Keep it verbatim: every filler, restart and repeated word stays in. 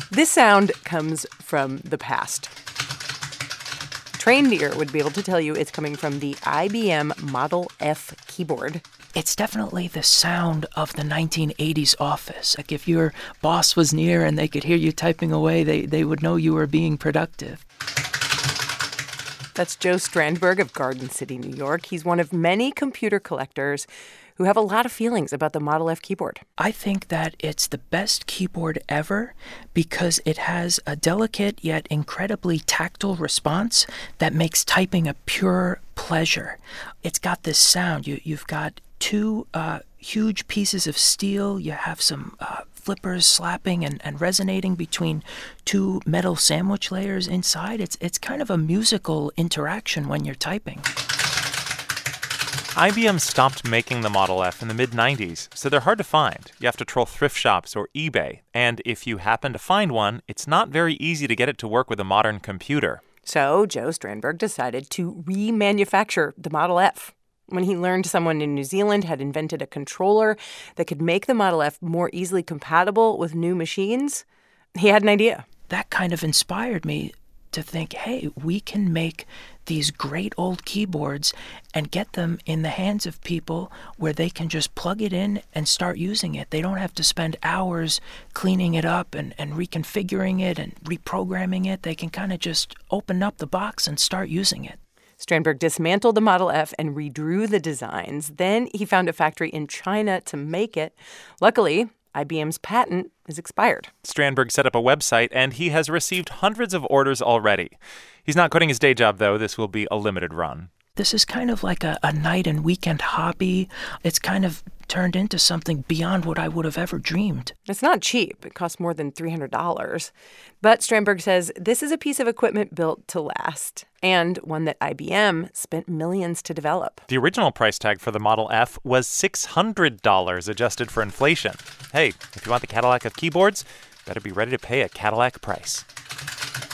This sound comes from the past. A trained ear would be able to tell you it's coming from the I B M Model F keyboard. It's definitely the sound of the nineteen eighties office. Like if your boss was near and they could hear you typing away, they, they would know you were being productive. That's Joe Strandberg of Garden City, New York. He's one of many computer collectors who have a lot of feelings about the Model F keyboard. I think that it's the best keyboard ever because it has a delicate yet incredibly tactile response that makes typing a pure pleasure. It's got this sound. You, you've got two uh, huge pieces of steel. You have some uh, flippers slapping and, and resonating between two metal sandwich layers inside. It's, it's kind of a musical interaction when you're typing. I B M stopped making the Model F in the mid nineties, so they're hard to find. You have to troll thrift shops or eBay. And if you happen to find one, it's not very easy to get it to work with a modern computer. So Joe Strandberg decided to remanufacture the Model F. When he learned someone in New Zealand had invented a controller that could make the Model F more easily compatible with new machines, he had an idea. That kind of inspired me to think, hey, we can make these great old keyboards and get them in the hands of people where they can just plug it in and start using it. They don't have to spend hours cleaning it up and, and reconfiguring it and reprogramming it. They can kind of just open up the box and start using it. Strandberg dismantled the Model F and redrew the designs. Then he found a factory in China to make it. Luckily, I B M's patent is expired. Strandberg set up a website, and he has received hundreds of orders already. He's not quitting his day job, though. This will be a limited run. This is kind of like a, a night and weekend hobby. It's kind of turned into something beyond what I would have ever dreamed. It's not cheap. It costs more than three hundred dollars. But Strandberg says this is a piece of equipment built to last, and one that I B M spent millions to develop. The original price tag for the Model F was six hundred dollars adjusted for inflation. Hey, if you want the Cadillac of keyboards, better be ready to pay a Cadillac price.